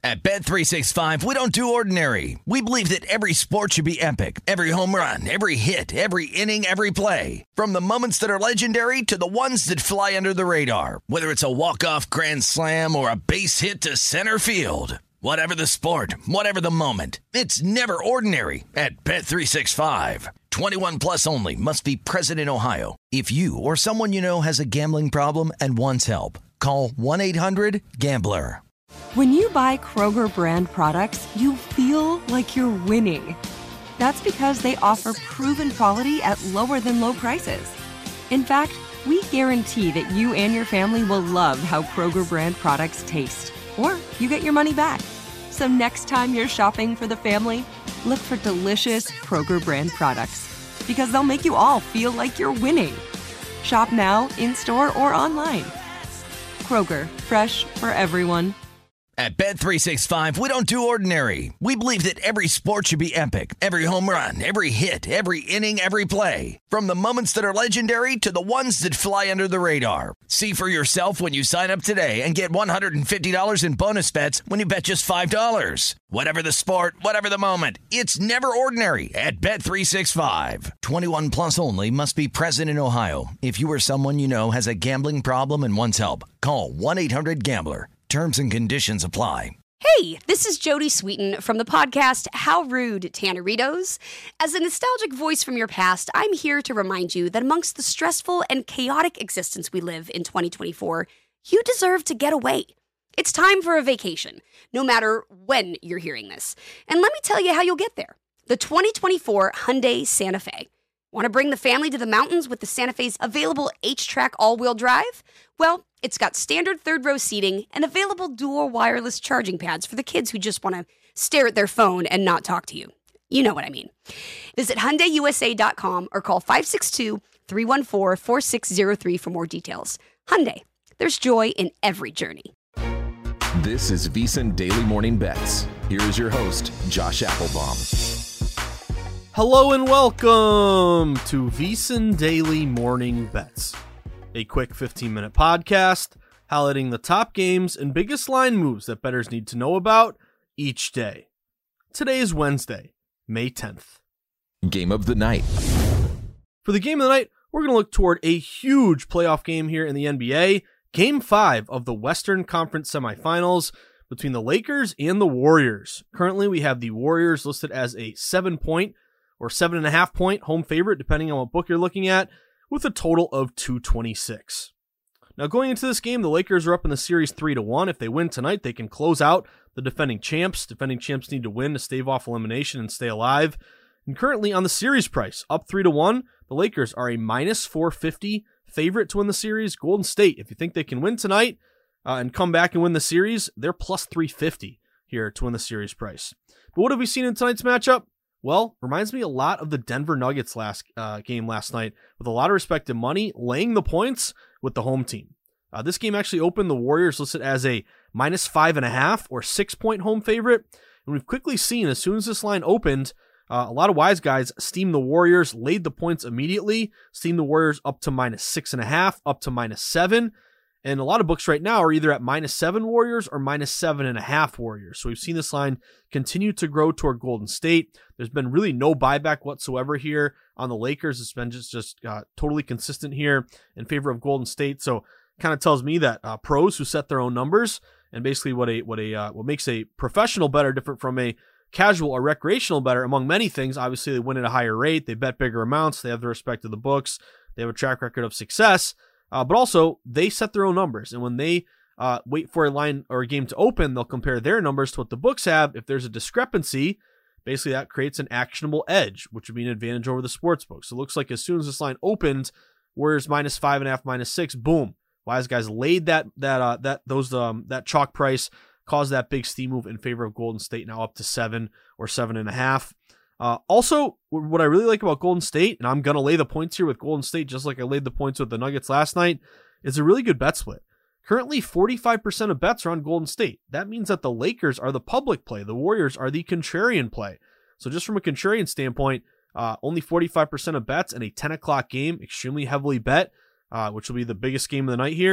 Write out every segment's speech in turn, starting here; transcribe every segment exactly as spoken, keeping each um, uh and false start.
At Bet three sixty-five, we don't do ordinary. We believe that every sport should be epic. Every home run, every hit, every inning, every play. From the moments that are legendary to the ones that fly under the radar. Whether it's a walk-off grand slam or a base hit to center field. Whatever the sport, whatever the moment. It's never ordinary at Bet three sixty-five. twenty-one plus only. Must be present in Ohio. If you or someone you know has a gambling problem and wants help, call one eight hundred gambler. When you buy Kroger brand products, you feel like you're winning. That's because they offer proven quality at lower than low prices. In fact, we guarantee that you and your family will love how Kroger brand products taste, or you get your money back. So next time you're shopping for the family, look for delicious Kroger brand products, because they'll make you all feel like you're winning. Shop now, in-store, or online. Kroger, fresh for everyone. At Bet three sixty-five, we don't do ordinary. We believe that every sport should be epic. Every home run, every hit, every inning, every play. From the moments that are legendary to the ones that fly under the radar. See for yourself when you sign up today and get one hundred fifty dollars in bonus bets when you bet just five dollars. Whatever the sport, whatever the moment, it's never ordinary at Bet three sixty-five. twenty-one plus only. Must be present in Ohio. If you or someone you know has a gambling problem and wants help, call one eight hundred gambler. Terms and conditions apply. Hey, this is Jodie Sweetin from the podcast How Rude, Tanneritos. As a nostalgic voice from your past, I'm here to remind you that amongst the stressful and chaotic existence we live in twenty twenty-four, you deserve to get away. It's time for a vacation, no matter when you're hearing this. And let me tell you how you'll get there. The twenty twenty-four Hyundai Santa Fe. Want to bring the family to the mountains with the Santa Fe's available H-Track all-wheel drive? Well, it's got standard third-row seating and available dual wireless charging pads for the kids who just want to stare at their phone and not talk to you. You know what I mean. Visit Hyundai U S A dot com or call five six two, three one four, four six zero three for more details. Hyundai, there's joy in every journey. This is VSiN Daily Morning Bets. Here is your host, Josh Applebaum. Hello and welcome to VSiN Daily Morning Bets, a quick fifteen-minute podcast highlighting the top games and biggest line moves that bettors need to know about each day. Today is Wednesday, May tenth. Game of the night. For the game of the night, we're going to look toward a huge playoff game here in the N B A, Game five of the Western Conference semifinals between the Lakers and the Warriors. Currently, we have the Warriors listed as a seven-point or seven and a half point home favorite, depending on what book you're looking at, with a total of two twenty-six. Now, going into this game, the Lakers are up in the series three to one. If they win tonight, they can close out the defending champs. Defending champs need to win to stave off elimination and stay alive. And currently on the series price, up three to one, the Lakers are a minus four fifty favorite to win the series. Golden State, if you think they can win tonight uh, and come back and win the series, they're plus three fifty here to win the series price. But what have we seen in tonight's matchup? Well, reminds me a lot of the Denver Nuggets last uh, game last night, with a lot of respect to money, laying the points with the home team. Uh, this game actually opened the Warriors listed as a minus five and a half or six point home favorite. And we've quickly seen, as soon as this line opened, uh, a lot of wise guys steamed the Warriors, laid the points immediately, steamed the Warriors up to minus six and a half, up to minus seven. And a lot of books right now are either at minus seven Warriors or minus seven and a half Warriors. So we've seen this line continue to grow toward Golden State. There's been really no buyback whatsoever here on the Lakers. It's been just, just uh, totally consistent here in favor of Golden State. So kind of tells me that uh, pros who set their own numbers, and basically what a what a uh, what makes a professional bettor different from a casual or recreational bettor, among many things. Obviously, they win at a higher rate, they bet bigger amounts, they have the respect of the books, they have a track record of success. Uh, but also, they set their own numbers, and when they uh, wait for a line or a game to open, they'll compare their numbers to what the books have. If there's a discrepancy, basically that creates an actionable edge, which would be an advantage over the sports books. So it looks like as soon as this line opened, Warriors minus five and a half, minus six, boom, wise guys laid that that uh, that those um, that chalk price, caused that big steam move in favor of Golden State, now up to seven or seven and a half. Uh, also, what I really like about Golden State, and I'm going to lay the points here with Golden State just like I laid the points with the Nuggets last night, is a really good bet split. Currently, forty-five percent of bets are on Golden State. That means that the Lakers are the public play. The Warriors are the contrarian play. So just from a contrarian standpoint, uh, only forty-five percent of bets in a ten o'clock game, extremely heavily bet, uh, which will be the biggest game of the night here.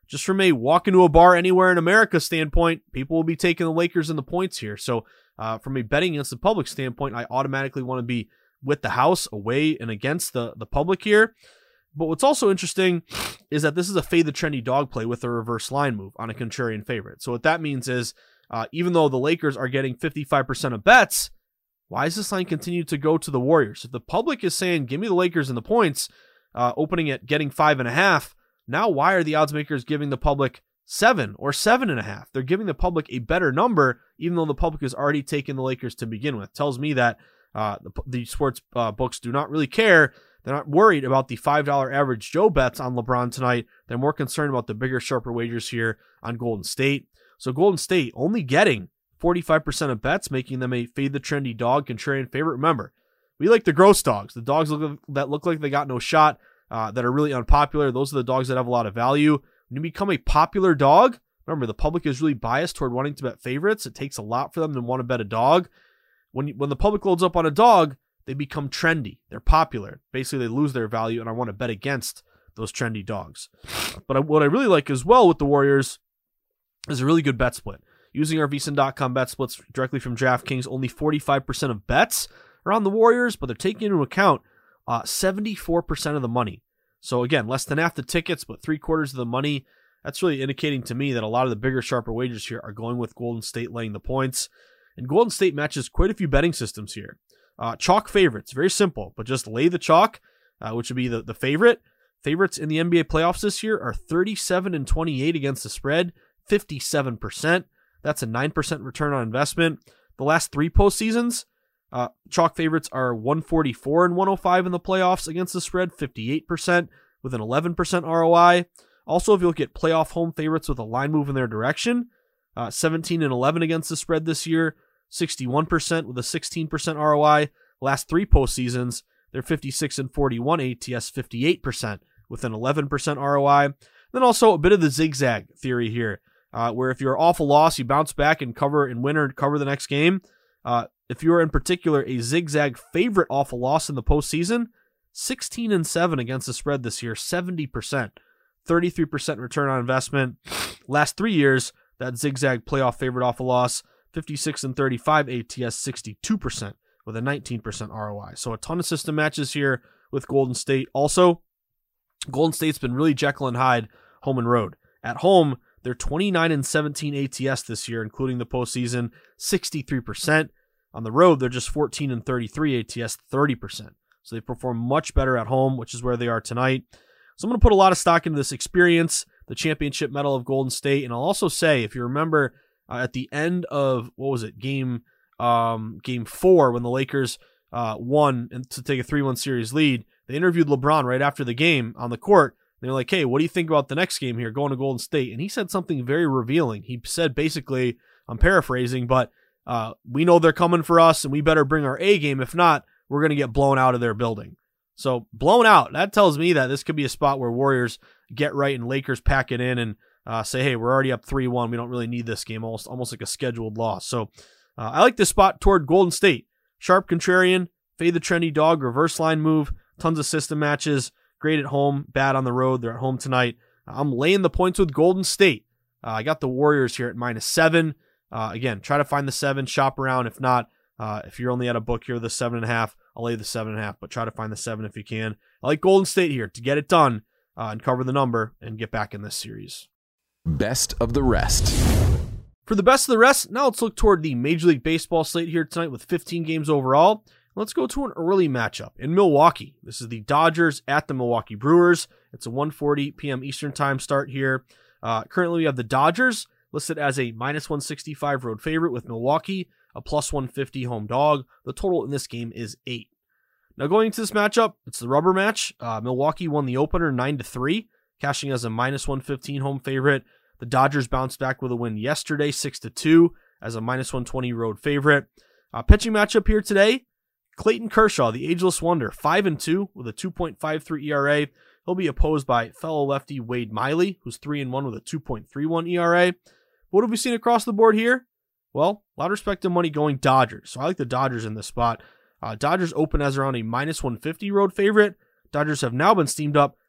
just from a walk into a bar anywhere in America standpoint, people will be taking the Lakers and the points here. So uh, from a betting against the public standpoint, I automatically want to be with the house, away and against the, the public here. But what's also interesting is that this is a fade the trendy dog play with a reverse line move on a contrarian favorite. So what that means is uh, even though the Lakers are getting fifty-five percent of bets, why is this line continue to go to the Warriors? If the public is saying, give me the Lakers and the points, uh, opening at getting five and a half, now why are the odds makers giving the public seven or seven and a half? They're giving the public a better number, even though the public has already taken the Lakers to begin with. Tells me that uh, the, the sports uh, books do not really care. They're not worried about the five dollar average Joe bets on LeBron tonight. They're more concerned about the bigger, sharper wagers here on Golden State. So Golden State only getting forty-five percent of bets, making them a fade the trendy dog contrarian favorite. Remember, we like the gross dogs, the dogs look, that look like they got no shot, uh, that are really unpopular. Those are the dogs that have a lot of value. When you become a popular dog, remember, the public is really biased toward wanting to bet favorites. It takes a lot for them to want to bet a dog. When you, when the public loads up on a dog, they become trendy. They're popular. Basically, they lose their value, and I want to bet against those trendy dogs. But I, what I really like as well with the Warriors is a really good bet split. Using our V S I N dot com bet splits directly from DraftKings, only forty-five percent of bets are on the Warriors, but they're taking into account uh, seventy-four percent of the money. So again, less than half the tickets, but three quarters of the money. That's really indicating to me that a lot of the bigger, sharper wagers here are going with Golden State laying the points. And Golden State matches quite a few betting systems here. Uh, chalk favorites, very simple, but just lay the chalk, uh, which would be the, the favorite. Favorites in the N B A playoffs this year are thirty-seven and twenty-eight against the spread, fifty-seven percent. That's a nine percent return on investment. The last three postseasons, uh, chalk favorites are one forty-four and one oh five in the playoffs against the spread, fifty-eight percent with an eleven percent R O I. Also, if you look at playoff home favorites with a line move in their direction, uh, seventeen and eleven against the spread this year, sixty-one percent with a sixteen percent R O I. Last three postseasons, they're fifty-six and forty-one A T S, fifty-eight percent with an eleven percent R O I. Then also a bit of the zigzag theory here, uh, where if you're an awful loss, you bounce back and cover and win or cover the next game. Uh, if you're in particular a zigzag favorite awful loss in the postseason, sixteen and seven against the spread this year, seventy percent, thirty-three percent return on investment. Last three years, that zigzag playoff favorite awful loss, fifty-six and thirty-five A T S, sixty-two percent with a nineteen percent R O I. So a ton of system matches here with Golden State. Also, Golden State's been really Jekyll and Hyde home and road. At home, they're twenty-nine and seventeen A T S this year, including the postseason, sixty-three percent. On the road, they're just fourteen and thirty-three A T S, thirty percent. So they perform much better at home, which is where they are tonight. So I'm going to put a lot of stock into this experience, the championship medal of Golden State. And I'll also say, if you remember uh, at the end of, what was it, game um, game four, when the Lakers uh, won and to take a three one series lead, they interviewed LeBron right after the game on the court. They're like, hey, what do you think about the next game here, going to Golden State? And he said something very revealing. He said basically, I'm paraphrasing, but uh, we know they're coming for us and we better bring our A game. If not, we're going to get blown out of their building. So blown out, that tells me that this could be a spot where Warriors get right and Lakers pack it in and uh, say, hey, we're already up three one. We don't really need this game, almost, almost like a scheduled loss. So uh, I like this spot toward Golden State. Sharp contrarian, fade the trendy dog, reverse line move, tons of system matches, great at home, bad on the road. They're at home tonight. I'm laying the points with Golden State. Uh, I got the Warriors here at minus seven. Uh, again, try to find the seven, shop around. If not, uh, if you're only at a book here, the seven and a half, I'll lay the seven and a half, but try to find the seven if you can. I like Golden State here to get it done uh, and cover the number and get back in this series. Best of the rest. For the best of the rest, now let's look toward the Major League Baseball slate here tonight with fifteen games overall. Let's go to an early matchup in Milwaukee. This is the Dodgers at the Milwaukee Brewers. It's a one forty p.m. Eastern time start here. Uh, currently, we have the Dodgers listed as a minus one sixty-five road favorite with Milwaukee, a plus one fifty home dog. The total in this game is eight. Now going into this matchup, it's the rubber match. Uh, Milwaukee won the opener nine to three, cashing as a minus one fifteen home favorite. The Dodgers bounced back with a win yesterday, six to two, as a minus one twenty road favorite. Uh, pitching matchup here today, Clayton Kershaw, the ageless wonder, five and two with a two point five three E R A. He'll be opposed by fellow lefty Wade Miley, who's three and one with a two point three one E R A. What have we seen across the board here? Well, a lot of respective money going Dodgers. So I like the Dodgers in this spot. Uh, Dodgers open as around a minus one fifty road favorite. Dodgers have now been steamed up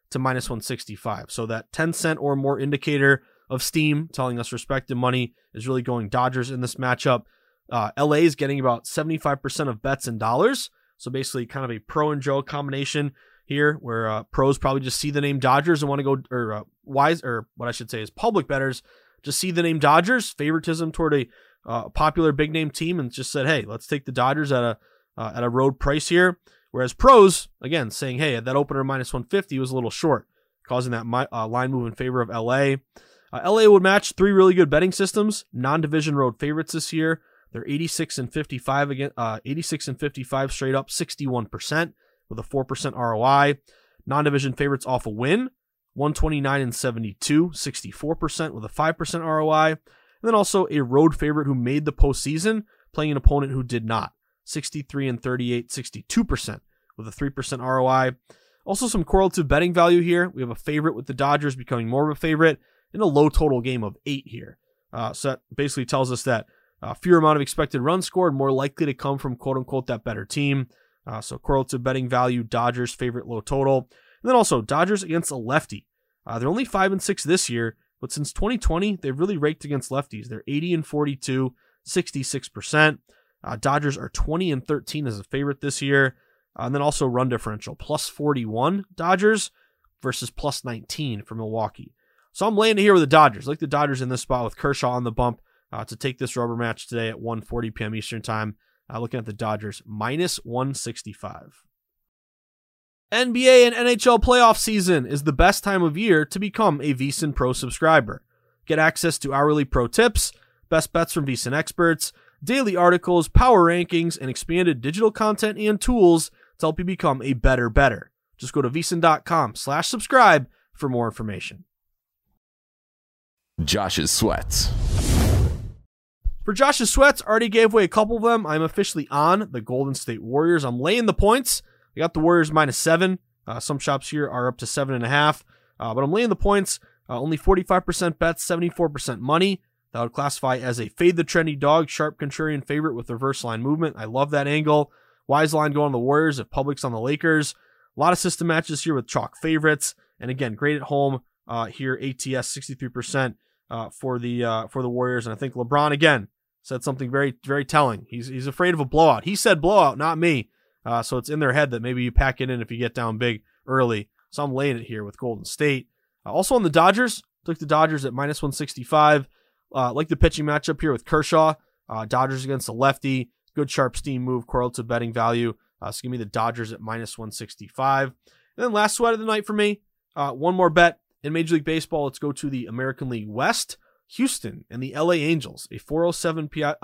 to minus one sixty-five. So that ten cent or more indicator of steam telling us respective money is really going Dodgers in this matchup. Uh, L A is getting about seventy-five percent of bets in dollars. So basically kind of a pro and Joe combination here where uh, pros probably just see the name Dodgers and want to go, or uh, wise, or what I should say is public bettors just see the name Dodgers, favoritism toward a uh, popular big name team, and just said, hey, let's take the Dodgers at a uh, at a road price here. Whereas pros, again, saying, hey, that opener minus one fifty was a little short, causing that mi- uh, line move in favor of L A. Uh, L A would match three really good betting systems, non-division road favorites this year. They're eighty-six and fifty-five again, uh, eighty-six and fifty-five straight up, sixty-one percent with a four percent R O I. Non-division favorites off a win, one twenty-nine and seventy-two, sixty-four percent with a five percent R O I. And then also a road favorite who made the postseason, playing an opponent who did not, sixty-three and thirty-eight, sixty-two percent with a three percent R O I. Also some correlative betting value here. We have a favorite with the Dodgers becoming more of a favorite in a low total game of eight here. Uh, so that basically tells us that Uh, fewer amount of expected runs scored, more likely to come from quote-unquote that better team. Uh, so correlative betting value, Dodgers favorite low total. And then also Dodgers against a lefty. Uh, they're only five and six this year, but since twenty twenty, they've really raked against lefties. They're eighty and forty-two, sixty-six percent. Uh, Dodgers are twenty and thirteen as a favorite this year. Uh, and then also run differential, plus forty-one Dodgers versus plus nineteen for Milwaukee. So I'm laying it here with the Dodgers. I like the Dodgers in this spot with Kershaw on the bump. Uh, to take this rubber match today at one forty p.m. Eastern Time. Uh, looking at the Dodgers, minus one sixty-five. N B A and N H L playoff season is the best time of year to become a VSiN Pro subscriber. Get access to hourly pro tips, best bets from VSiN experts, daily articles, power rankings, and expanded digital content and tools to help you become a better better. Just go to VSiN.com slash subscribe for more information. Josh's sweats. For Josh's sweats, already gave away a couple of them. I'm officially on the Golden State Warriors. I'm laying the points. I got the Warriors minus seven. Uh, some shops here are up to seven and a half, uh, but I'm laying the points. Uh, only forty-five percent bets, seventy-four percent money. That would classify as a fade the trendy dog, sharp contrarian favorite with reverse line movement. I love that angle. Wise line going on the Warriors if public's on the Lakers. A lot of system matches here with chalk favorites, and again, great at home uh, here. A T S sixty-three percent uh, for the uh, for the Warriors, and I think LeBron again said something very, very telling. He's he's afraid of a blowout. He said blowout, not me. Uh, so it's in their head that maybe you pack it in if you get down big early. So I'm laying it here with Golden State. Uh, also on the Dodgers, took the Dodgers at minus one sixty-five. Uh, like the pitching matchup here with Kershaw. Uh, Dodgers against a lefty. Good sharp steam move, correlative betting value. Uh, so give me the Dodgers at minus one sixty-five. And then last sweat of the night for me. Uh, one more bet in Major League Baseball. Let's go to the American League West. Houston and the L A Angels, a four oh seven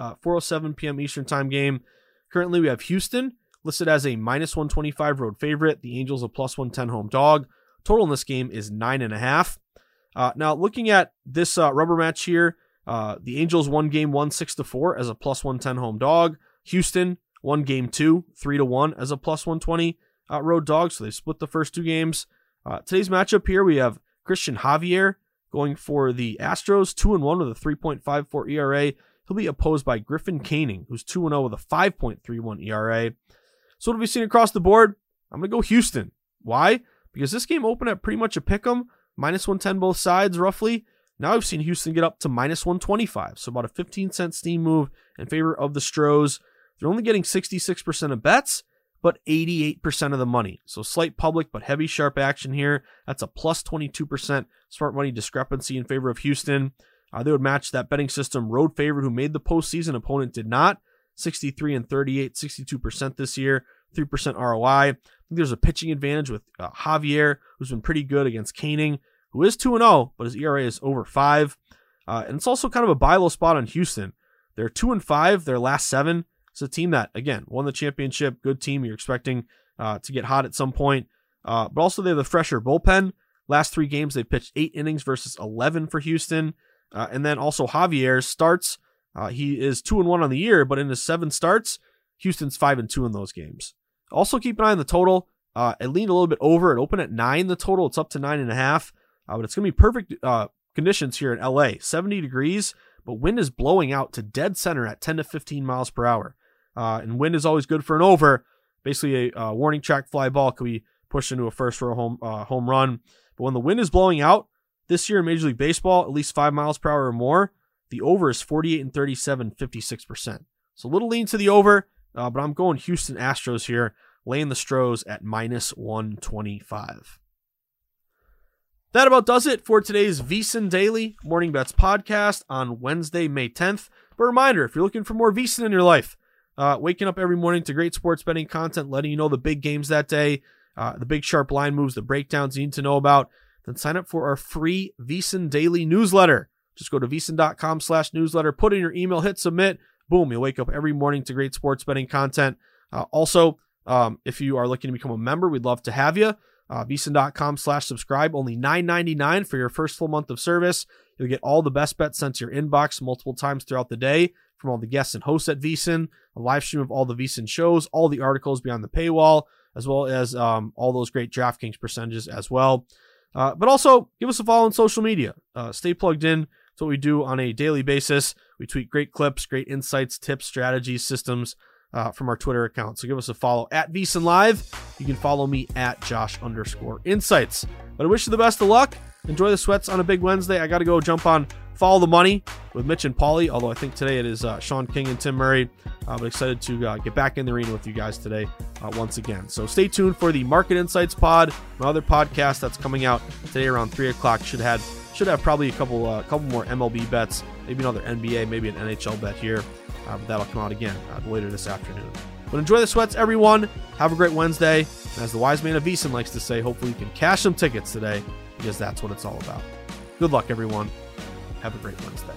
p.m. Eastern Time game. Currently, we have Houston listed as a minus one twenty-five road favorite. The Angels a plus one ten home dog. Total in this game is nine and a half. Uh, now, looking at this uh, rubber match here, uh, the Angels won game one six to four as a plus one ten home dog. Houston won game two three to one as a plus one twenty uh, road dog. So they split the first two games. Uh, today's matchup here, we have Christian Javier going for the Astros, two and one with a three point five four E R A. He'll be opposed by Griffin Canning, who's two and oh with a five point three one E R A. So what have we seen across the board? I'm going to go Houston. Why? Because this game opened at pretty much a pick'em, minus one ten both sides roughly. Now I've seen Houston get up to minus one twenty-five, so about a fifteen cent steam move in favor of the Stros. They're only getting sixty-six percent of bets, but eighty-eight percent of the money. So slight public, but heavy sharp action here. That's a plus twenty-two percent smart money discrepancy in favor of Houston. Uh, they would match that betting system road favorite who made the postseason. Opponent did not. sixty-three and thirty-eight, sixty-two percent this year, three percent R O I. I think there's a pitching advantage with uh, Javier, who's been pretty good against Canning, who is two and oh, but his E R A is over five. Uh, and it's also kind of a buy low spot on Houston. They're two and five, their last seven. It's a team that, again, won the championship. Good team. You're expecting uh, to get hot at some point. Uh, but also they have the fresher bullpen. Last three games, they pitched eight innings versus eleven for Houston. Uh, and then also Javier starts. Uh, he is two and one on the year, but in his seven starts, Houston's five and two in those games. Also keep an eye on the total. Uh, it leaned a little bit over. It opened at nine, the total. It's up to nine and a half. Uh, but it's going to be perfect uh, conditions here in L A. seventy degrees, but wind is blowing out to dead center at ten to fifteen miles per hour. Uh, and wind is always good for an over. Basically, a uh, warning track fly ball could be push into a first row home uh, home run. But when the wind is blowing out this year in Major League Baseball, at least five miles per hour or more, the over is forty-eight and thirty-seven, fifty-six percent. So a little lean to the over, uh, but I'm going Houston Astros here, laying the Stros at minus one twenty-five. That about does it for today's VSiN Daily Morning Bets podcast on Wednesday, May tenth. But a reminder, if you're looking for more VSiN in your life, uh, waking up every morning to great sports betting content, letting you know the big games that day, uh, the big sharp line moves, the breakdowns you need to know about, then sign up for our free VSiN Daily newsletter. Just go to VSiN.com slash newsletter, put in your email, hit submit, boom, you'll wake up every morning to great sports betting content. Uh, also, um, if you are looking to become a member, we'd love to have you. Uh, VSiN.com slash subscribe, only nine ninety-nine for your first full month of service. You'll get all the best bets sent to your inbox multiple times throughout the day from all the guests and hosts at VSiN, a live stream of all the VSiN shows, all the articles beyond the paywall, as well as um, all those great DraftKings percentages as well. Uh, but also, give us a follow on social media. Uh, stay plugged in. It's what we do on a daily basis. We tweet great clips, great insights, tips, strategies, systems, Uh, from our Twitter account. So give us a follow at VSiN Live. You can follow me at Josh underscore insights. But I wish you the best of luck. Enjoy the sweats on a big Wednesday. I got to go jump on Follow the Money with Mitch and Paulie, although I think today it is uh, Sean King and Tim Murray. Uh, but excited to uh, get back in the arena with you guys today uh, once again. So stay tuned for the Market Insights Pod, my other podcast that's coming out today around three o'clock. Should have should have probably a couple uh, couple more M L B bets, maybe another N B A, maybe an N H L bet here. Uh, but that'll come out again uh, later this afternoon. But enjoy the sweats, everyone. Have a great Wednesday. And as the wise man of VSiN likes to say, hopefully you can cash some tickets today, because that's what it's all about. Good luck, everyone. Have a great Wednesday.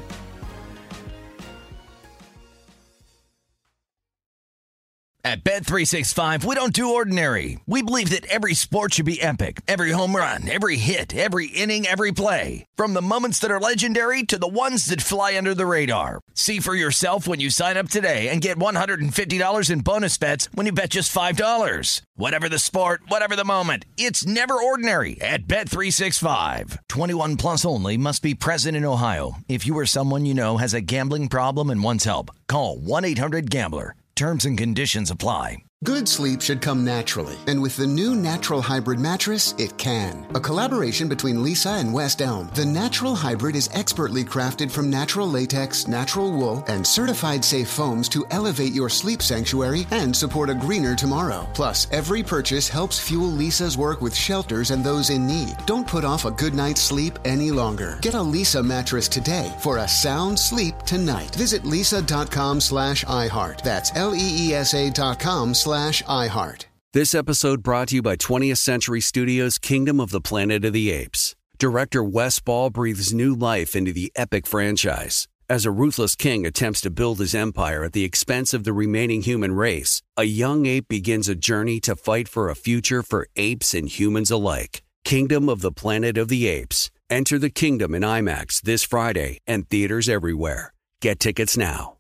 At Bet three sixty-five, we don't do ordinary. We believe that every sport should be epic. Every home run, every hit, every inning, every play. From the moments that are legendary to the ones that fly under the radar. See for yourself when you sign up today and get one hundred fifty dollars in bonus bets when you bet just five dollars. Whatever the sport, whatever the moment, it's never ordinary at Bet three sixty-five. twenty-one plus only. Must be present in Ohio. If you or someone you know has a gambling problem and wants help, call one eight hundred gambler. Terms and conditions apply. Good sleep should come naturally, and with the new Natural Hybrid mattress, it can. A collaboration between Lisa and West Elm, the Natural Hybrid is expertly crafted from natural latex, natural wool, and certified safe foams to elevate your sleep sanctuary and support a greener tomorrow. Plus, every purchase helps fuel Lisa's work with shelters and those in need. Don't put off a good night's sleep any longer. Get a Lisa mattress today for a sound sleep tonight. Visit lisa.com slash iHeart. That's L-E-E-S-A dot com slash slash iHeart. This episode brought to you by twentieth Century Studios' Kingdom of the Planet of the Apes. Director Wes Ball breathes new life into the epic franchise. As a ruthless king attempts to build his empire at the expense of the remaining human race, a young ape begins a journey to fight for a future for apes and humans alike. Kingdom of the Planet of the Apes. Enter the kingdom in IMAX this Friday and theaters everywhere. Get tickets now.